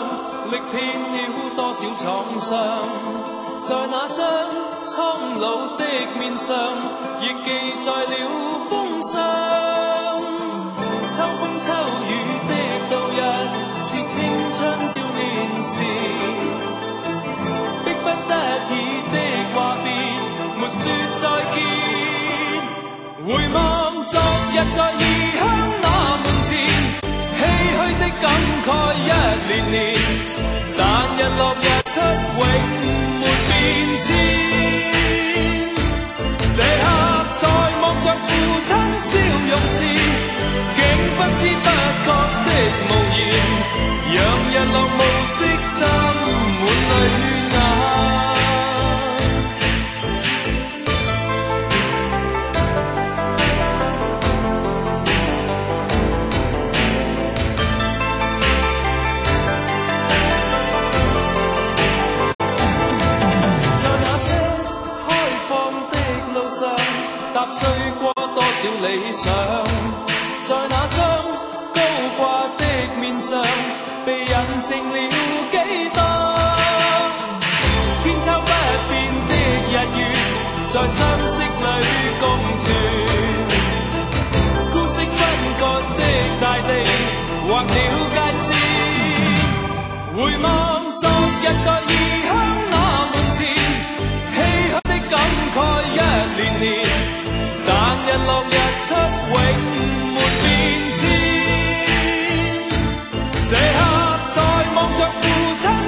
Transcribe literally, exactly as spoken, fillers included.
历遍了多少創傷，在那張蒼老的面上，亦記載了風霜。秋風秋雨的度日，是青春少年時，迫不得已的話別，沒說再見。回望昨日在異鄉那門前，唏噓的感慨一年年，但日落日出永沒變遷。這刻在望着父親笑容時，竟不知不覺的無言，讓日落暮色心滿淚眼。踏碎過多少理想，在那張高掛的面上，被印證了幾多千秋不變的日月，在相識裏共存。孤色分割的大地，劃了界線。回望昨日在異鄉那門前，唏噓的感慨一年年，但日落日出永沒變遷。這刻在望着父親